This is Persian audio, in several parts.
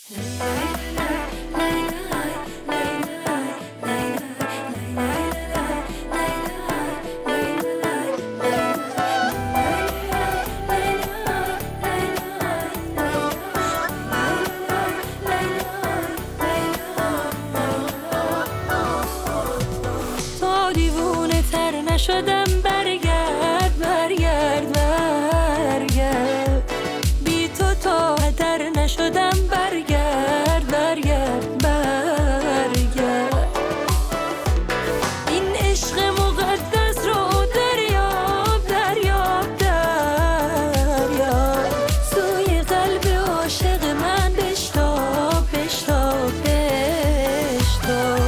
تا دیوونه تر نشدم برگرد برگرد برگرد، بی تو تا در نشدم برگرد برگرد برگرد. این عشق مقدس رو دریاب دریاب دریاب، سوی قلب عاشق من بشتاب بشتاب بشتاب.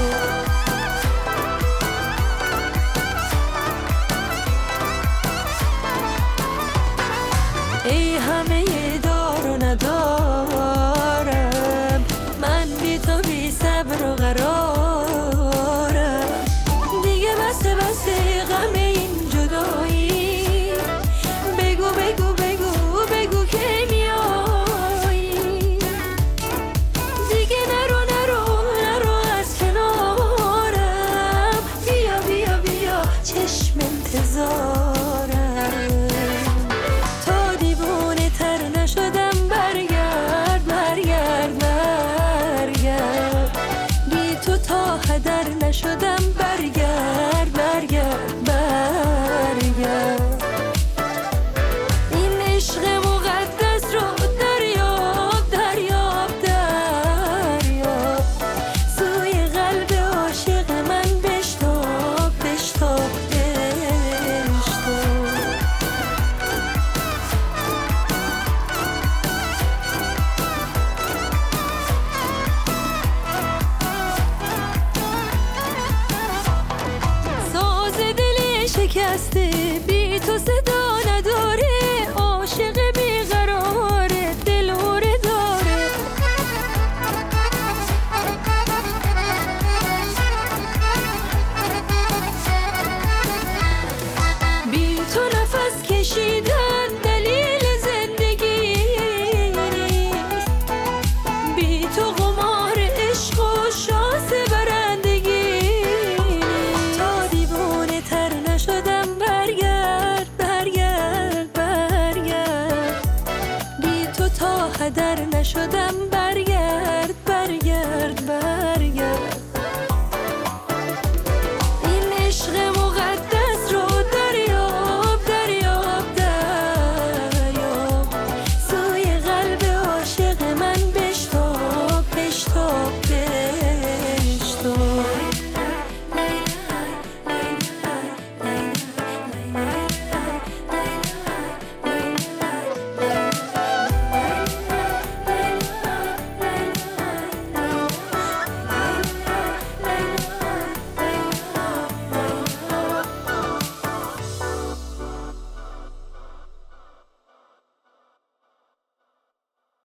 ای همه دار و ندارم، من بی تو بی صبر و قرارم. دیگه بسه بسه غم این جدایی، بگو بگو بگو بگو که میایی. دیگه نرو نرو نرو از کنارم، بیا بیا بیا چشم انتظارم. نشدم برگرد برگرد برگرد، بی تو تا هدر نشدم برگرد برگرد برگرد. این عشق مقدس رو دریاب دریاب دریاب، سوی قلب عاشق من بشتاب بشتاب بشتاب. شکسته بی تو صدا نداره، عاشق بیقراره دل هوره داره. بی تو نفس کشیدن دلیل زندگی نیست، بی تو قمار عشق و شانس برندگی. تا دیوانه تر نشدم برگرد برگرد برگرد، بی تو تا هدر نشدم برگرد برگرد برگرد.